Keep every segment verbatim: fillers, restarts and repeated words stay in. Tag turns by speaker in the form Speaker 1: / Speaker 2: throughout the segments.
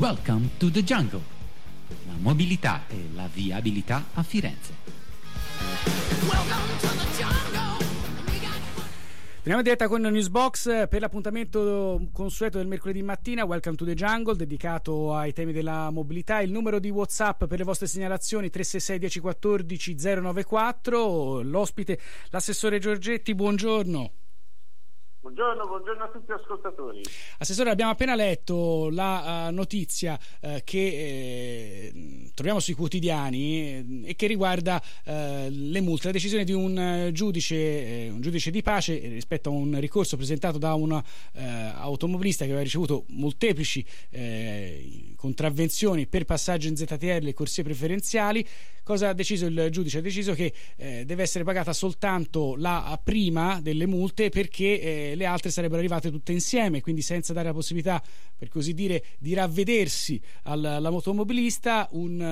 Speaker 1: Welcome to the Jungle. La mobilità e la viabilità a Firenze.
Speaker 2: Welcome to the jungle.
Speaker 3: Andiamo in diretta con Newsbox per l'appuntamento consueto del mercoledì mattina. Welcome to the Jungle, dedicato ai temi della mobilità. Il numero di WhatsApp per le vostre segnalazioni tre sei sei uno zero uno quattro zero nove quattro. L'ospite, l'assessore Giorgetti, buongiorno.
Speaker 4: Buongiorno, buongiorno a tutti gli ascoltatori.
Speaker 3: Assessore, abbiamo appena letto la uh, notizia uh, che uh, troviamo sui quotidiani uh, e che riguarda uh, le multe, la decisione di un uh, giudice, uh, un giudice di pace rispetto a un ricorso presentato da un uh, automobilista che aveva ricevuto molteplici uh, contravvenzioni per passaggio in Z T L e corsie preferenziali. Cosa ha deciso il giudice? Ha deciso che uh, deve essere pagata soltanto la prima delle multe, perché uh, le altre sarebbero arrivate tutte insieme, quindi senza dare la possibilità, per così dire, di ravvedersi al, all'automobilista.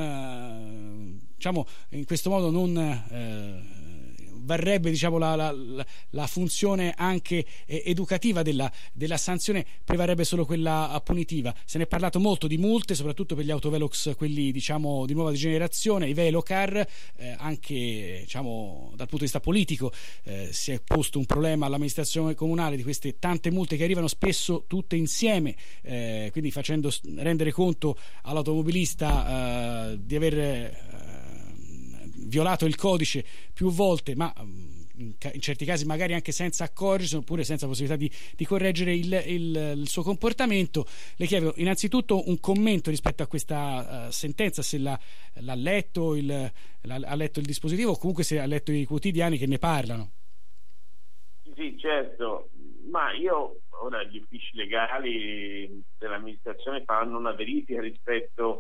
Speaker 3: Un uh, diciamo in questo modo non uh, varrebbe, diciamo, la, la, la funzione anche eh, educativa della, della sanzione, prevarrebbe solo quella punitiva. Se ne è parlato molto di multe, soprattutto per gli autovelox, quelli, diciamo, di nuova generazione, i velocar, eh, anche, diciamo, dal punto di vista politico eh, si è posto un problema all'amministrazione comunale di queste tante multe che arrivano spesso tutte insieme, eh, quindi facendo rendere conto all'automobilista eh, di aver eh, violato il codice più volte, ma in, in certi casi magari anche senza accorgersi, oppure senza possibilità di, di correggere il, il, il suo comportamento. Le chiedo innanzitutto un commento rispetto a questa uh, sentenza, se l'ha, l'ha letto il, l'ha, ha letto il dispositivo, o comunque se ha letto i quotidiani che ne parlano.
Speaker 4: Sì, certo, ma io ora gli uffici legali dell'amministrazione fanno una verifica rispetto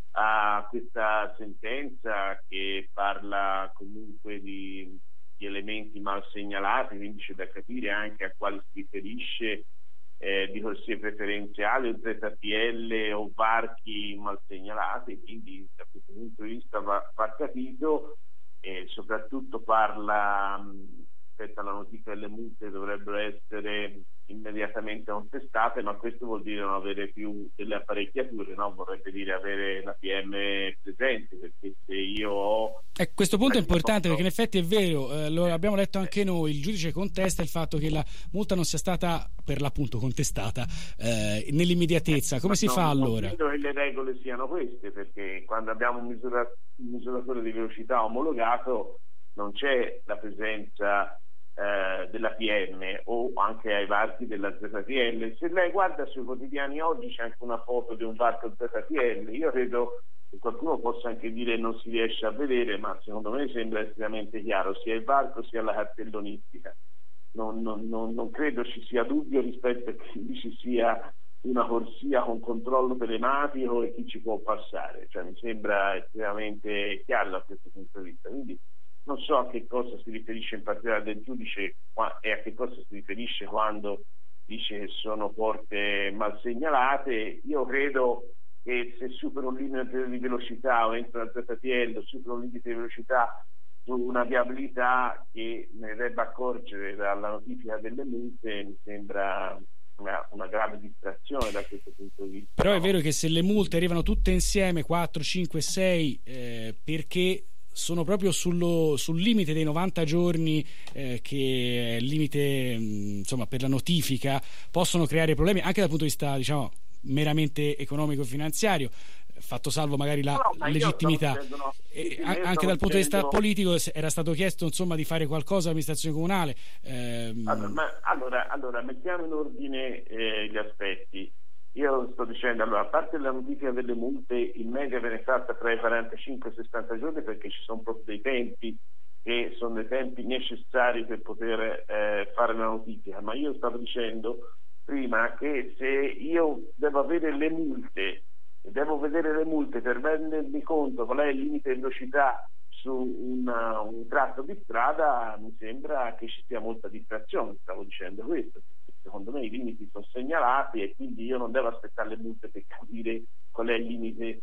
Speaker 4: a questa sentenza, che parla comunque di, di elementi mal segnalati, quindi c'è da capire anche a quali si riferisce, eh, di corsie preferenziali o Z T L o varchi mal segnalati, quindi da questo punto di vista va, va capito, e soprattutto parla mh, rispetto alla notifica delle multe dovrebbero essere immediatamente contestate, ma questo vuol dire non avere più delle apparecchiature, no? Vorrebbe dire avere la P M presente, perché se io ho...
Speaker 3: Eh, questo punto è importante, perché in effetti è vero, eh, lo abbiamo letto anche noi, il giudice contesta il fatto che la multa non sia stata per l'appunto contestata eh, nell'immediatezza. Come si
Speaker 4: no,
Speaker 3: fa
Speaker 4: non
Speaker 3: allora?
Speaker 4: credo che le regole siano queste, perché quando abbiamo un, misura, un misuratore di velocità omologato non c'è la presenza Eh, della P M o anche ai varchi della Z T L. Se lei guarda sui quotidiani oggi c'è anche una foto di un varco Z T L. Io credo che qualcuno possa anche dire non si riesce a vedere, ma secondo me sembra estremamente chiaro sia il varco sia la cartellonistica. Non, non, non, non credo ci sia dubbio rispetto a che ci sia una corsia con controllo telematico e chi ci può passare, cioè mi sembra estremamente chiaro da questo punto di vista. Quindi non so a che cosa si riferisce in particolare del giudice e a che cosa si riferisce quando dice che sono porte mal segnalate. Io credo che se supero un limite di velocità o entro la Z T L o supero un limite di velocità su una viabilità che ne debba accorgere dalla notifica delle multe, mi sembra una, una grave distrazione da questo punto di vista.
Speaker 3: Però è vero che se le multe arrivano tutte insieme, quattro, cinque, sei, eh, perché sono proprio sullo, sul limite dei novanta giorni, eh, che è il limite mh, insomma per la notifica, possono creare problemi anche dal punto di vista, diciamo, meramente economico-finanziario, fatto salvo magari la
Speaker 4: no,
Speaker 3: legittimità.
Speaker 4: Dicendo, no.
Speaker 3: E
Speaker 4: sì,
Speaker 3: anche dal punto
Speaker 4: dicendo...
Speaker 3: di vista politico era stato chiesto, insomma, di fare qualcosa all'amministrazione comunale. ehm...
Speaker 4: allora, ma, allora, allora mettiamo in ordine eh, gli aspetti. Io sto dicendo, allora, a parte la notifica delle multe, in media viene fatta tra i quarantacinque e i sessanta giorni, perché ci sono proprio dei tempi che sono dei tempi necessari per poter eh, fare la notifica. Ma io stavo dicendo prima che se io devo avere le multe, devo vedere le multe per rendermi conto qual è il limite di velocità su una, un tratto di strada, mi sembra che ci sia molta distrazione. Stavo dicendo questo. Secondo me i limiti sono segnalati e quindi io non devo aspettare le multe per capire qual è il limite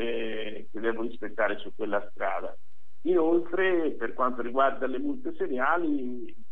Speaker 4: eh, che devo rispettare su quella strada. Inoltre, per quanto riguarda le multe seriali,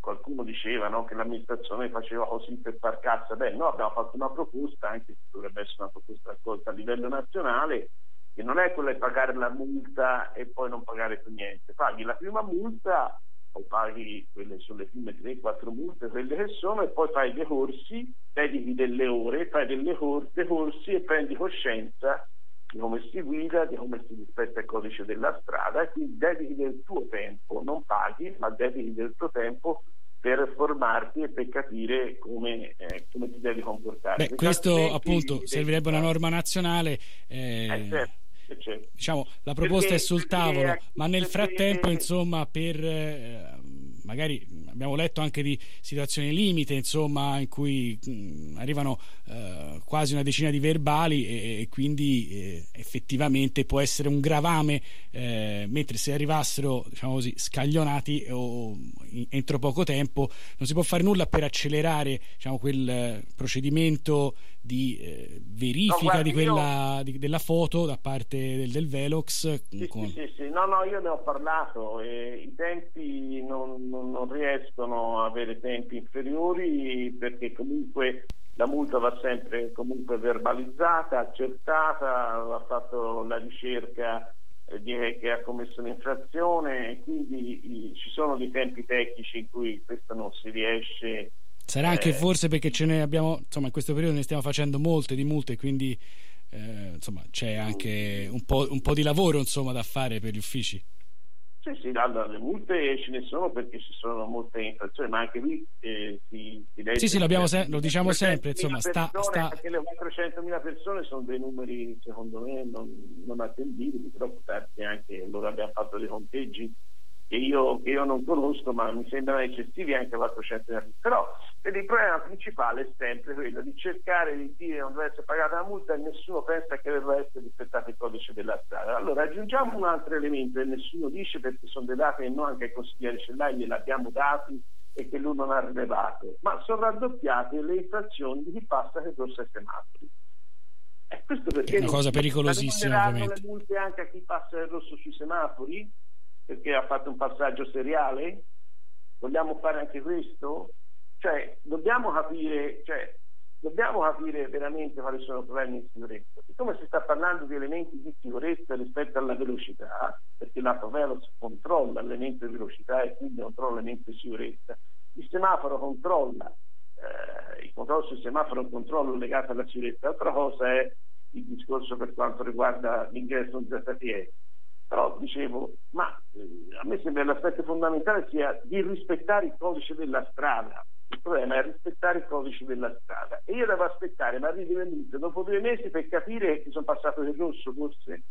Speaker 4: qualcuno diceva, no, che l'amministrazione faceva così per far cassa. Beh, noi abbiamo fatto una proposta, anche se dovrebbe essere una proposta raccolta a livello nazionale, che non è quella di pagare la multa e poi non pagare più niente. Paghi la prima multa o paghi quelle sulle prime tre quattro multe, quelle che sono, e poi fai dei corsi, dedichi delle ore, fai delle cor- dei corsi e prendi coscienza di come si guida, di come si rispetta il codice della strada, e quindi dedichi del tuo tempo, non paghi, ma dedichi del tuo tempo per formarti e per capire come, eh, come ti devi comportare.
Speaker 3: Beh, questo appunto servirebbe una norma nazionale. Eh...
Speaker 4: Eh, certo. Certo.
Speaker 3: Diciamo, la proposta
Speaker 4: perché,
Speaker 3: è sul tavolo,
Speaker 4: perché,
Speaker 3: ma nel frattempo
Speaker 4: perché...
Speaker 3: insomma per eh, magari abbiamo letto anche di situazioni limite, insomma, in cui mh, arrivano eh, quasi una decina di verbali e, e quindi eh, effettivamente può essere un gravame, eh, mentre se arrivassero, diciamo così, scaglionati o in, entro poco tempo non si può fare nulla per accelerare, diciamo, quel eh, procedimento di eh, verifica no, guarda, di quella io... di, della foto da parte del, del Velox.
Speaker 4: Sì,
Speaker 3: con...
Speaker 4: sì, sì, sì. No, no, io ne ho parlato e i tempi non, non, non riescono a avere tempi inferiori, perché comunque la multa va sempre comunque verbalizzata, accertata, va fatto la ricerca di che ha commesso un'infrazione, e quindi i, ci sono dei tempi tecnici in cui questo non si riesce.
Speaker 3: Sarà anche eh, forse perché ce ne abbiamo, insomma, in questo periodo ne stiamo facendo molte di multe, quindi eh, insomma c'è anche un po', un po' di lavoro, insomma, da fare per gli uffici.
Speaker 4: Sì, sì, allora, le multe ce ne sono perché ci sono molte infrazioni, ma anche lì eh, si, si legge.
Speaker 3: Sì, sì, l'abbiamo se- lo diciamo sempre, insomma, sta, sta...
Speaker 4: Anche le quattrocentomila persone sono dei numeri, secondo me, non, non attendibili, però può darsi anche, loro abbiamo fatto dei conteggi che io, che io non conosco, ma mi sembrano eccessivi anche quattrocentomila. Però il problema principale è sempre quello di cercare di dire non deve essere pagata la multa e nessuno pensa che debba essere rispettato il codice della strada. Allora aggiungiamo un altro elemento che nessuno dice, perché sono dei dati che noi anche ai consiglieri Cellai gliel'abbiamo dati e che lui non ha rilevato, ma sono raddoppiate le infrazioni di chi passa che corsa ai semafori. E questo perché
Speaker 3: è una cosa pericolosissima, ovviamente.
Speaker 4: Le multe anche a chi passa il rosso sui semafori perché ha fatto un passaggio seriale? Vogliamo fare anche questo? Cioè, dobbiamo capire, cioè, dobbiamo capire veramente quali sono i problemi di sicurezza. Siccome si sta parlando di elementi di sicurezza rispetto alla velocità, perché l'autovelox controlla l'elemento di velocità e quindi controlla l'elemento di sicurezza, il semaforo controlla, eh, il controllo sul semaforo è un controllo legato alla sicurezza. Altra cosa è il discorso per quanto riguarda l'ingresso in Z T E. Però dicevo, ma eh, a me sembra l'aspetto fondamentale sia di rispettare il codice della strada. Il problema è rispettare il codice della strada, e io devo aspettare, ma arrivi le multe dopo due mesi per capire che sono passato del rosso, forse.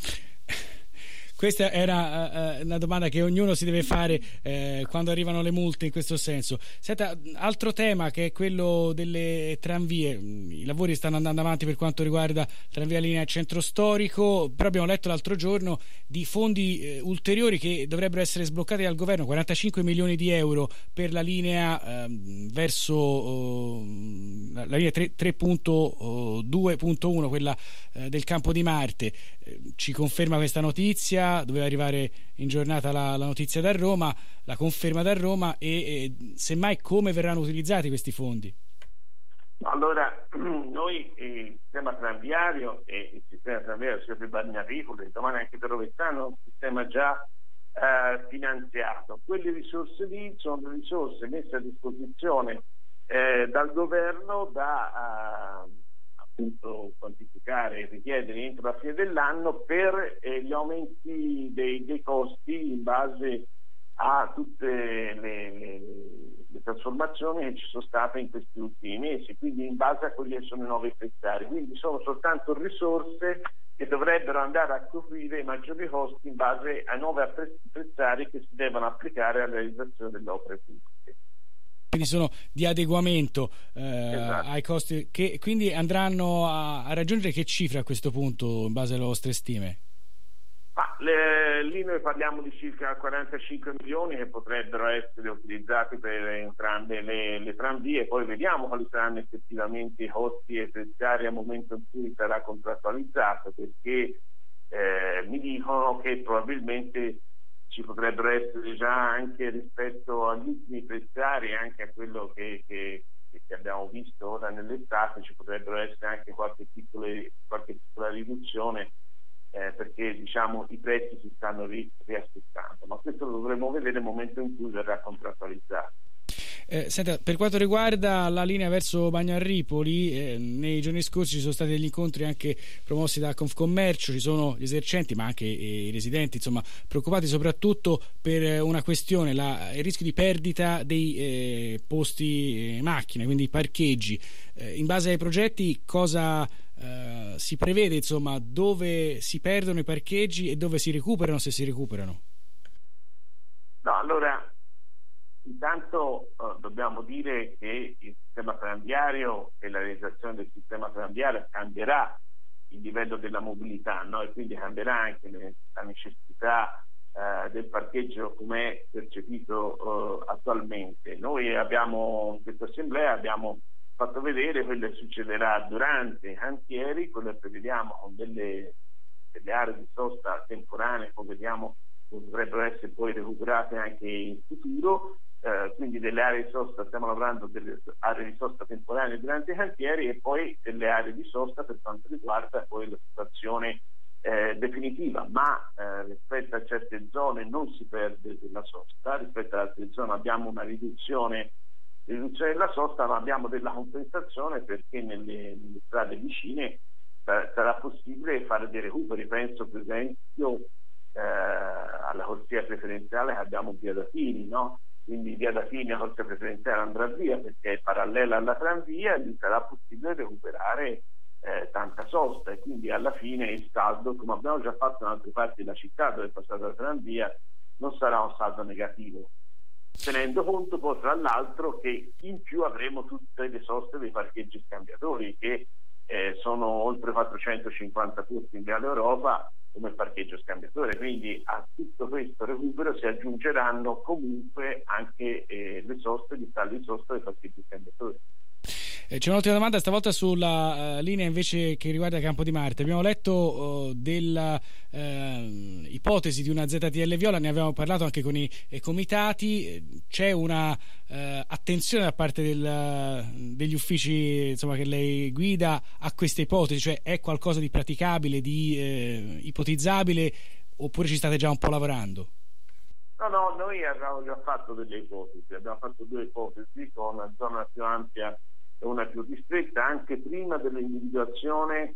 Speaker 3: Questa era uh, una domanda che ognuno si deve fare eh, quando arrivano le multe, in questo senso. Senta, altro tema che è quello delle tranvie. I lavori stanno andando avanti per quanto riguarda la tranvia linea centro storico, però abbiamo letto l'altro giorno di fondi eh, ulteriori che dovrebbero essere sbloccati dal governo, quarantacinque milioni di euro per la linea eh, verso oh, la linea tre punto due punto uno, quella eh, del Campo di Marte. Eh, ci conferma questa notizia? Doveva arrivare in giornata la, la notizia da Roma, la conferma da Roma, e, e semmai come verranno utilizzati questi fondi?
Speaker 4: Allora, noi il sistema tranviario e il sistema tranviario sia per Bagnarifoli e domani anche per Rovezzano è un sistema già eh, finanziato. Quelle risorse lì sono risorse messe a disposizione eh, dal governo da uh, appunto quantificare e richiedere entro la fine dell'anno per eh, gli aumenti dei, dei costi in base a tutte le, le, le trasformazioni che ci sono state in questi ultimi mesi, quindi in base a quelli che sono i nuovi prezzari. Quindi sono soltanto risorse che dovrebbero andare a coprire i maggiori costi in base ai nuovi prezzari che si devono applicare alla realizzazione delle opere pubbliche.
Speaker 3: Quindi sono di adeguamento eh, esatto. ai costi, che quindi andranno a, a raggiungere che cifra a questo punto in base alle vostre stime?
Speaker 4: Ma le, lì noi parliamo di circa quarantacinque milioni che potrebbero essere utilizzati per entrambe le, le tranvie, poi vediamo quali saranno effettivamente i costi e prezzari al momento in cui sarà contrattualizzato, perché eh, mi dicono che probabilmente ci potrebbero essere già anche rispetto agli ultimi prezzari, anche a quello che, che, che abbiamo visto ora nell'estate, ci potrebbero essere anche qualche, piccole, qualche piccola riduzione, eh, perché diciamo i prezzi si stanno ri, riaspettando, ma questo lo dovremo vedere nel momento in cui verrà contrattualizzato.
Speaker 3: Eh, senta, per quanto riguarda la linea verso Bagnarripoli, eh, nei giorni scorsi ci sono stati degli incontri anche promossi da Confcommercio, ci sono gli esercenti ma anche eh, i residenti, insomma, preoccupati soprattutto per una questione, la, il rischio di perdita dei eh, posti eh, macchine, quindi parcheggi. Eh, in base ai progetti cosa eh, si prevede, insomma, dove si perdono i parcheggi e dove si recuperano, se si recuperano?
Speaker 4: No, allora intanto eh, dobbiamo dire che il sistema tranviario e la realizzazione del sistema tranviario cambierà il livello della mobilità, no? E quindi cambierà anche le, la necessità eh, del parcheggio come è percepito eh, attualmente. Noi abbiamo in questa assemblea abbiamo fatto vedere quello che succederà durante i cantieri, quello che prevediamo con delle, delle aree di sosta temporanee, come vediamo potrebbero essere poi recuperate anche in futuro. Eh, quindi delle aree di sosta, stiamo lavorando delle aree di sosta temporanee durante i cantieri e poi delle aree di sosta per quanto riguarda poi la situazione eh, definitiva, ma eh, rispetto a certe zone non si perde della sosta, rispetto ad altre zone abbiamo una riduzione, riduzione della sosta, ma abbiamo della compensazione perché nelle, nelle strade vicine eh, sarà possibile fare dei recuperi. Penso per esempio eh, alla corsia preferenziale che abbiamo via da Fini, no? Quindi via da Fini la corsia preferenziale andrà via perché è parallela alla tranvia e lì sarà possibile recuperare eh, tanta sosta e quindi alla fine il saldo, come abbiamo già fatto in altre parti della città dove è passata la tranvia, non sarà un saldo negativo, tenendo conto poi tra l'altro che in più avremo tutte le soste dei parcheggi scambiatori che eh, sono oltre quattrocentocinquanta posti in Viale Europa come parcheggio scambiatore, quindi a tutto questo recupero si aggiungeranno comunque anche eh, le soste, gli stalli di sosta dei parcheggi scambiatori.
Speaker 3: Eh, c'è un'ultima domanda, stavolta sulla uh, linea invece che riguarda Campo di Marte. Abbiamo letto uh, della uh, ipotesi di una Z T L Viola, ne abbiamo parlato anche con i eh, comitati. C'è una uh, attenzione da parte del, uh, degli uffici, insomma, che lei guida a queste ipotesi, cioè è qualcosa di praticabile, di uh, ipotizzabile, oppure ci state già un po' lavorando?
Speaker 4: No, no, noi abbiamo già fatto delle ipotesi, abbiamo fatto due ipotesi con una zona più ampia e una più ristretta anche prima dell'individuazione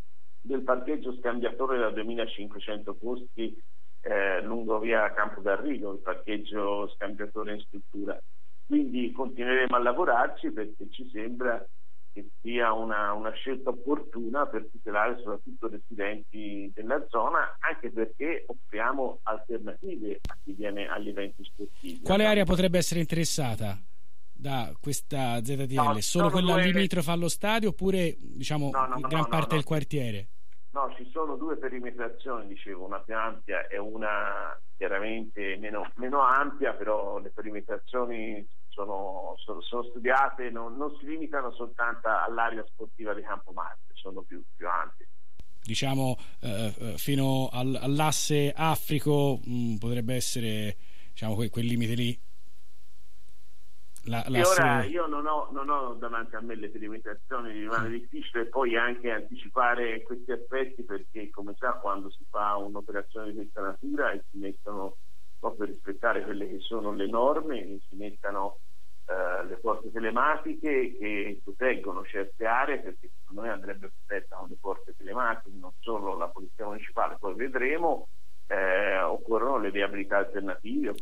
Speaker 4: del parcheggio scambiatore da duemilacinquecento posti eh, lungo via Campo d'Arrigo, il parcheggio scambiatore in struttura. Quindi continueremo a lavorarci perché ci sembra che sia una, una scelta opportuna per tutelare soprattutto i residenti della zona, anche perché offriamo alternative a chi viene agli eventi sportivi.
Speaker 3: Quale area potrebbe essere interessata da questa Z T L?
Speaker 4: No,
Speaker 3: solo quella
Speaker 4: due...
Speaker 3: limitrofa allo stadio oppure diciamo
Speaker 4: no, no,
Speaker 3: in
Speaker 4: no,
Speaker 3: gran
Speaker 4: no,
Speaker 3: parte
Speaker 4: no.
Speaker 3: del quartiere?
Speaker 4: No, ci sono due perimetrazioni, dicevo, una più ampia e una chiaramente meno, meno ampia, però le perimetrazioni sono, sono, sono studiate, non, non si limitano soltanto all'area sportiva di Campo Marte, sono più, più ampie.
Speaker 3: Diciamo eh, fino al, all'asse Africo mh, potrebbe essere, diciamo, quel, quel limite lì. La,
Speaker 4: e ora io non ho, non ho davanti a me le perimetrazioni, rimane mm. difficile poi anche anticipare questi aspetti perché come sa quando si fa un'operazione di questa natura e si mettono proprio per rispettare quelle che sono le norme, si mettano eh, le porte telematiche che proteggono certe aree, perché secondo me andrebbe protetta con le porte telematiche, non solo la polizia municipale, poi vedremo, eh, occorrono le viabilità alternative.